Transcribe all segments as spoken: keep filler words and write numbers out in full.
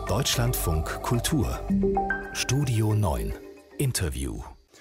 Deutschlandfunk Kultur Studio neun Interview.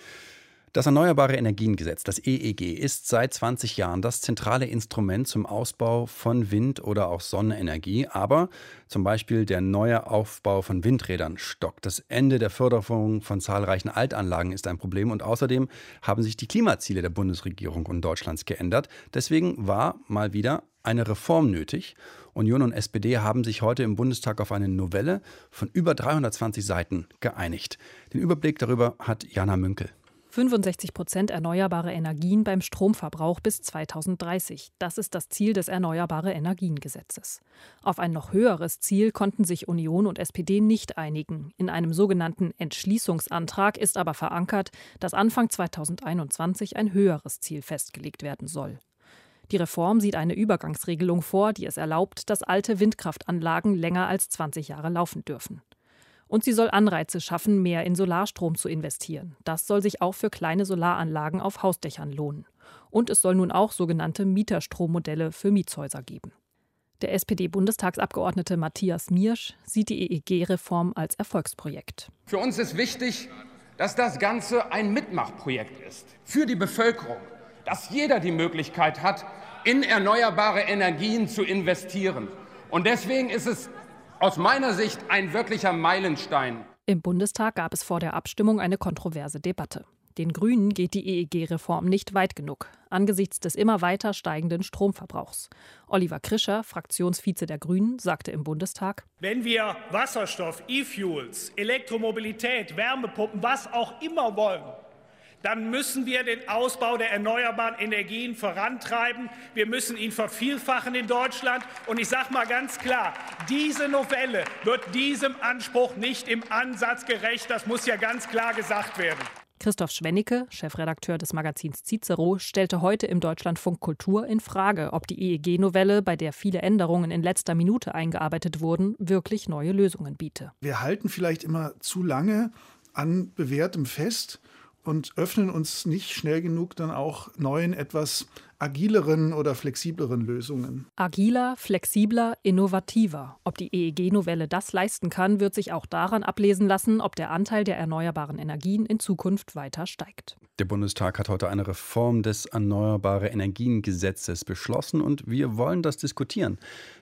Das Erneuerbare Energiengesetz, das E E G, ist seit zwanzig Jahren das zentrale Instrument zum Ausbau von Wind- oder auch Sonnenenergie. Aber zum Beispiel der neue Aufbau von Windrädern stockt. Das Ende der Förderung von zahlreichen Altanlagen ist ein Problem. Und außerdem haben sich die Klimaziele der Bundesregierung und Deutschlands geändert. Deswegen war mal wieder eine Reform nötig. Union und S P D haben sich heute im Bundestag auf eine Novelle von über dreihundertzwanzig Seiten geeinigt. Den Überblick darüber hat Jana Münkel. fünfundsechzig Prozent erneuerbare Energien beim Stromverbrauch bis zweitausenddreißig. Das ist das Ziel des Erneuerbare Energiengesetzes. Auf ein noch höheres Ziel konnten sich Union und S P D nicht einigen. In einem sogenannten Entschließungsantrag ist aber verankert, dass Anfang zweitausendeinundzwanzig ein höheres Ziel festgelegt werden soll. Die Reform sieht eine Übergangsregelung vor, die es erlaubt, dass alte Windkraftanlagen länger als zwanzig Jahre laufen dürfen. Und sie soll Anreize schaffen, mehr in Solarstrom zu investieren. Das soll sich auch für kleine Solaranlagen auf Hausdächern lohnen. Und es soll nun auch sogenannte Mieterstrommodelle für Mietshäuser geben. Der S P D-Bundestagsabgeordnete Matthias Miersch sieht die E E G-Reform als Erfolgsprojekt. Für uns ist wichtig, dass das Ganze ein Mitmachprojekt ist für die Bevölkerung, dass jeder die Möglichkeit hat, in erneuerbare Energien zu investieren. Und deswegen ist es aus meiner Sicht ein wirklicher Meilenstein. Im Bundestag gab es vor der Abstimmung eine kontroverse Debatte. Den Grünen geht die E E G-Reform nicht weit genug, angesichts des immer weiter steigenden Stromverbrauchs. Oliver Krischer, Fraktionsvize der Grünen, sagte im Bundestag: Wenn wir Wasserstoff, E-Fuels, Elektromobilität, Wärmepumpen, was auch immer wollen, dann müssen wir den Ausbau der erneuerbaren Energien vorantreiben. Wir müssen ihn vervielfachen in Deutschland. Und ich sage mal ganz klar, diese Novelle wird diesem Anspruch nicht im Ansatz gerecht. Das muss ja ganz klar gesagt werden. Christoph Schwennecke, Chefredakteur des Magazins Cicero, stellte heute im Deutschlandfunk Kultur in Frage, ob die E E G-Novelle, bei der viele Änderungen in letzter Minute eingearbeitet wurden, wirklich neue Lösungen biete. Wir halten vielleicht immer zu lange an Bewährtem fest und öffnen uns nicht schnell genug dann auch neuen, etwas agileren oder flexibleren Lösungen. Agiler, flexibler, innovativer. Ob die E E G-Novelle das leisten kann, wird sich auch daran ablesen lassen, ob der Anteil der erneuerbaren Energien in Zukunft weiter steigt. Der Bundestag hat heute eine Reform des Erneuerbare Energiengesetzes beschlossen und wir wollen das diskutieren.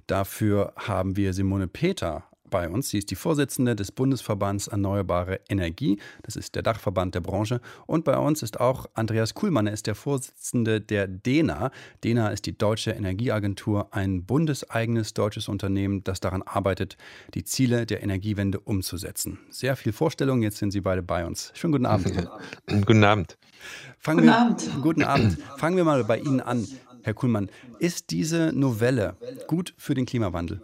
Dafür haben wir Simone Peter bei uns. Sie ist die Vorsitzende des Bundesverbands Erneuerbare Energie. Das ist der Dachverband der Branche. Und bei uns ist auch Andreas Kuhlmann. Er ist der Vorsitzende der DENA. DENA ist die Deutsche Energieagentur, ein bundeseigenes deutsches Unternehmen, das daran arbeitet, die Ziele der Energiewende umzusetzen. Sehr viel Vorstellung. Jetzt sind Sie beide bei uns. Schönen guten Abend. Guten Abend. Fangen guten wir, Abend. Guten Abend. Fangen wir mal bei Ihnen an, Herr Kuhlmann. Ist diese Novelle gut für den Klimawandel?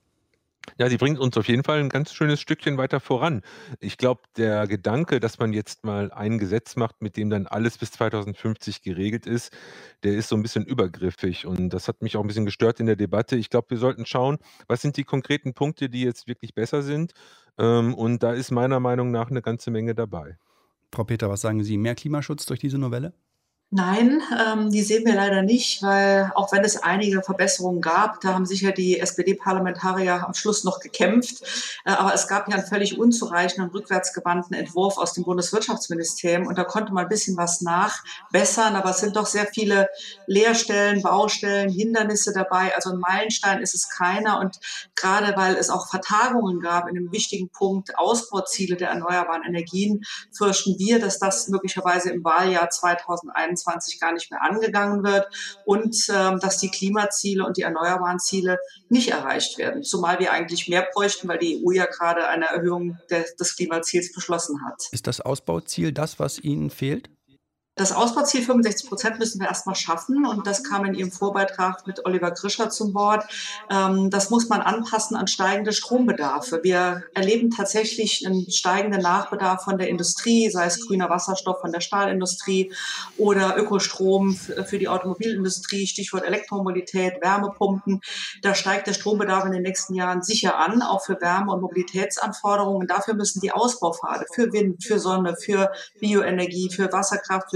Ja, sie bringt uns auf jeden Fall ein ganz schönes Stückchen weiter voran. Ich glaube, der Gedanke, dass man jetzt mal ein Gesetz macht, mit dem dann alles bis zweitausendfünfzig geregelt ist, der ist so ein bisschen übergriffig. Und das hat mich auch ein bisschen gestört in der Debatte. Ich glaube, wir sollten schauen, was sind die konkreten Punkte, die jetzt wirklich besser sind. Und da ist meiner Meinung nach eine ganze Menge dabei. Frau Peter, was sagen Sie? Mehr Klimaschutz durch diese Novelle? Nein, ähm, die sehen wir leider nicht, weil auch wenn es einige Verbesserungen gab, da haben sicher die S P D-Parlamentarier am Schluss noch gekämpft, äh, aber es gab ja einen völlig unzureichenden, rückwärtsgewandten Entwurf aus dem Bundeswirtschaftsministerium und da konnte man ein bisschen was nachbessern, aber es sind doch sehr viele Leerstellen, Baustellen, Hindernisse dabei, also ein Meilenstein ist es keiner und gerade weil es auch Vertagungen gab in dem wichtigen Punkt Ausbauziele der erneuerbaren Energien, fürchten wir, dass das möglicherweise im Wahljahr zweitausendeinundzwanzig gar nicht mehr angegangen wird und ähm, dass die Klimaziele und die erneuerbaren Ziele nicht erreicht werden. Zumal wir eigentlich mehr bräuchten, weil die E U ja gerade eine Erhöhung des, des Klimaziels beschlossen hat. Ist das Ausbauziel das, was Ihnen fehlt? Das Ausbauziel fünfundsechzig Prozent müssen wir erstmal schaffen und das kam in Ihrem Vorbeitrag mit Oliver Krischer zum Wort. Das muss man anpassen an steigende Strombedarfe. Wir erleben tatsächlich einen steigenden Nachbedarf von der Industrie, sei es grüner Wasserstoff von der Stahlindustrie oder Ökostrom für die Automobilindustrie, Stichwort Elektromobilität, Wärmepumpen. Da steigt der Strombedarf in den nächsten Jahren sicher an, auch für Wärme- und Mobilitätsanforderungen. Und dafür müssen die Ausbaupfade für Wind, für Sonne, für Bioenergie, für Wasserkraft, für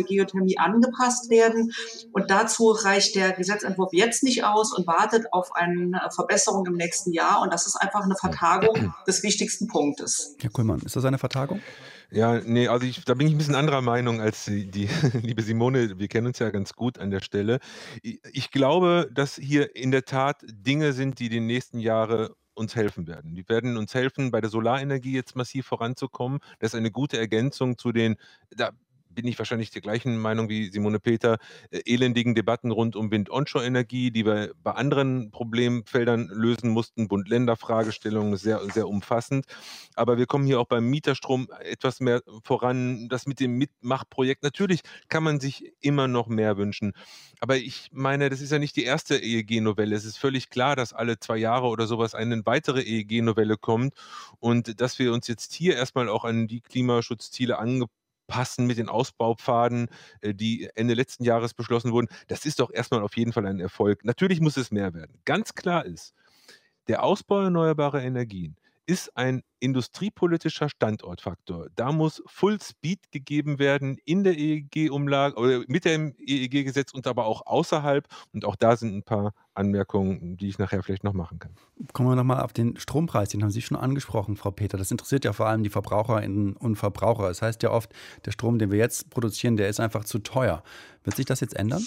Geothermie angepasst werden. Und dazu reicht der Gesetzentwurf jetzt nicht aus und wartet auf eine Verbesserung im nächsten Jahr. Und das ist einfach eine Vertagung des wichtigsten Punktes. Herr Kuhlmann, ist das eine Vertagung? Ja, nee, also ich, da bin ich ein bisschen anderer Meinung als die, die liebe Simone. Wir kennen uns ja ganz gut an der Stelle. Ich, ich glaube, dass hier in der Tat Dinge sind, die die nächsten Jahre uns helfen werden. Die werden uns helfen, bei der Solarenergie jetzt massiv voranzukommen. Das ist eine gute Ergänzung zu den, da bin ich wahrscheinlich der gleichen Meinung wie Simone Peter, äh, elendigen Debatten rund um Wind-Onshore-Energie, die wir bei anderen Problemfeldern lösen mussten. Bund-Länder-Fragestellungen, sehr, sehr umfassend. Aber wir kommen hier auch beim Mieterstrom etwas mehr voran. Das mit dem Mitmachprojekt, natürlich kann man sich immer noch mehr wünschen. Aber ich meine, das ist ja nicht die erste E E G-Novelle. Es ist völlig klar, dass alle zwei Jahre oder sowas eine weitere E E G-Novelle kommt und dass wir uns jetzt hier erstmal auch an die Klimaschutzziele angepasst passen mit den Ausbaupfaden, äh, die Ende letzten Jahres beschlossen wurden. Das ist doch erstmal auf jeden Fall ein Erfolg. Natürlich muss es mehr werden. Ganz klar ist, der Ausbau erneuerbarer Energien ist ein industriepolitischer Standortfaktor. Da muss Full Speed gegeben werden in der E E G-Umlage oder mit dem E E G-Gesetz und aber auch außerhalb. Und auch da sind ein paar Anmerkungen, die ich nachher vielleicht noch machen kann. Kommen wir nochmal auf den Strompreis, den haben Sie schon angesprochen, Frau Peter. Das interessiert ja vor allem die Verbraucherinnen und Verbraucher. Das heißt ja oft, der Strom, den wir jetzt produzieren, der ist einfach zu teuer. Wird sich das jetzt ändern?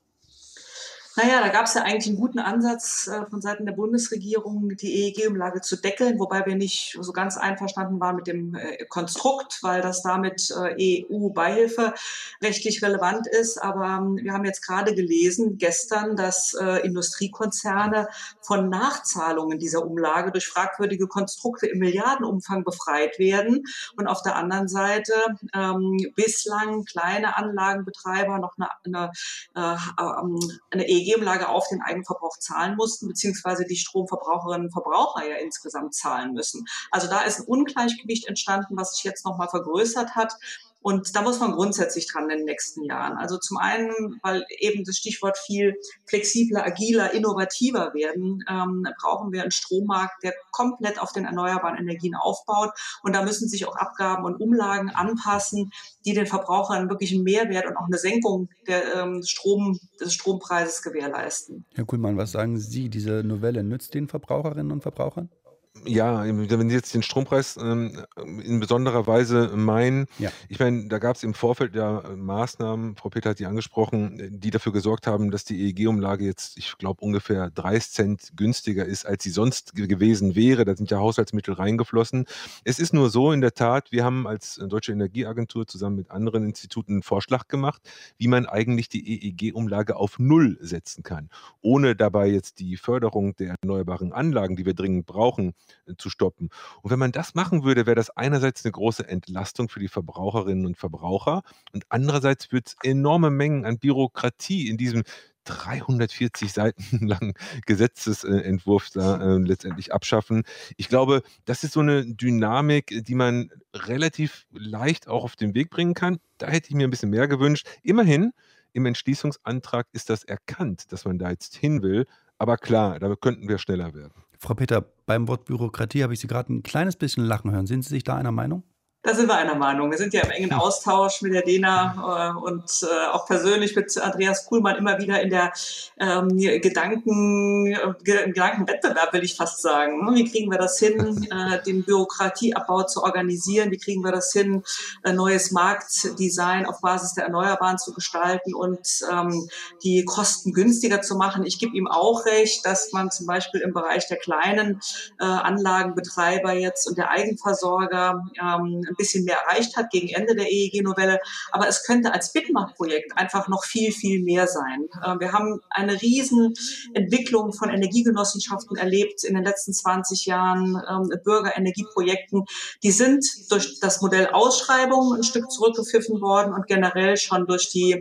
Naja, da gab es ja eigentlich einen guten Ansatz äh, von Seiten der Bundesregierung, die E E G-Umlage zu deckeln, wobei wir nicht so ganz einverstanden waren mit dem äh, Konstrukt, weil das damit äh, E U-Beihilfe rechtlich relevant ist. Aber ähm, wir haben jetzt gerade gelesen, gestern, dass äh, Industriekonzerne von Nachzahlungen dieser Umlage durch fragwürdige Konstrukte im Milliardenumfang befreit werden. Und auf der anderen Seite ähm, bislang kleine Anlagenbetreiber noch eine, eine, äh, eine E E G-Umlage auf den Eigenverbrauch zahlen mussten, beziehungsweise die Stromverbraucherinnen und Verbraucher ja insgesamt zahlen müssen. Also da ist ein Ungleichgewicht entstanden, was sich jetzt nochmal vergrößert hat. Und da muss man grundsätzlich dran in den nächsten Jahren. Also zum einen, weil eben das Stichwort viel flexibler, agiler, innovativer werden, ähm, brauchen wir einen Strommarkt, der komplett auf den erneuerbaren Energien aufbaut. Und da müssen sich auch Abgaben und Umlagen anpassen, die den Verbrauchern wirklich einen Mehrwert und auch eine Senkung der, ähm, Strom, des Strompreises gewährleisten. Herr Kuhlmann, was sagen Sie, diese Novelle nützt den Verbraucherinnen und Verbrauchern? Ja, wenn Sie jetzt den Strompreis ähm, in besonderer Weise meinen, Ja. ich meine, da gab es im Vorfeld ja Maßnahmen, Frau Peter hat die angesprochen, die dafür gesorgt haben, dass die E E G-Umlage jetzt, ich glaube, ungefähr dreißig Cent günstiger ist, als sie sonst ge- gewesen wäre. Da sind ja Haushaltsmittel reingeflossen. Es ist nur so, in der Tat, wir haben als Deutsche Energieagentur zusammen mit anderen Instituten einen Vorschlag gemacht, wie man eigentlich die E E G-Umlage auf Null setzen kann, ohne dabei jetzt die Förderung der erneuerbaren Anlagen, die wir dringend brauchen, zu stoppen. Und wenn man das machen würde, wäre das einerseits eine große Entlastung für die Verbraucherinnen und Verbraucher und andererseits würde es enorme Mengen an Bürokratie in diesem dreihundertvierzig Seiten langen Gesetzesentwurf da äh, letztendlich abschaffen. Ich glaube, das ist so eine Dynamik, die man relativ leicht auch auf den Weg bringen kann. Da hätte ich mir ein bisschen mehr gewünscht. Immerhin, im Entschließungsantrag ist das erkannt, dass man da jetzt hin will. Aber klar, da könnten wir schneller werden. Frau Peter, beim Wort Bürokratie habe ich Sie gerade ein kleines bisschen lachen hören. Sind Sie sich da einer Meinung? Da sind wir einer Meinung. Wir sind ja im engen Austausch mit der Dena äh, und äh, auch persönlich mit Andreas Kuhlmann immer wieder in der ähm, Gedanken, äh, Gedankenwettbewerb, will ich fast sagen. Wie kriegen wir das hin, äh, den Bürokratieabbau zu organisieren? Wie kriegen wir das hin, ein neues Marktdesign auf Basis der Erneuerbaren zu gestalten und ähm, die Kosten günstiger zu machen? Ich gebe ihm auch recht, dass man zum Beispiel im Bereich der kleinen äh, Anlagenbetreiber jetzt und der Eigenversorger ähm, ein bisschen mehr erreicht hat gegen Ende der E E G-Novelle. Aber es könnte als Bitmach-Projekt einfach noch viel, viel mehr sein. Wir haben eine riesen Entwicklung von Energiegenossenschaften erlebt in den letzten zwanzig Jahren, Bürgerenergieprojekten. Die sind durch das Modell Ausschreibung ein Stück zurückgepfiffen worden und generell schon durch die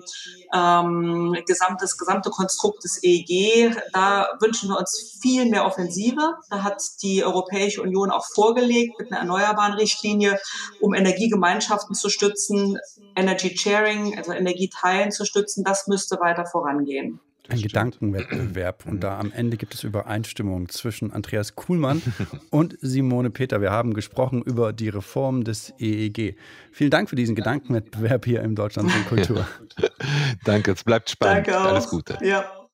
ähm, gesamte, das gesamte Konstrukt des E E G. Da wünschen wir uns viel mehr Offensive. Da hat die Europäische Union auch vorgelegt mit einer erneuerbaren Richtlinie, um Energiegemeinschaften zu stützen, Energy Sharing, also Energieteilen zu stützen. Das müsste weiter vorangehen. Ein Gedankenwettbewerb. Und da am Ende gibt es Übereinstimmung zwischen Andreas Kuhlmann und Simone Peter. Wir haben gesprochen über die Reform des E E G. Vielen Dank für diesen Gedankenwettbewerb hier im Deutschlandfunk Kultur. Danke, es bleibt spannend. Danke auch. Alles Gute. Ja.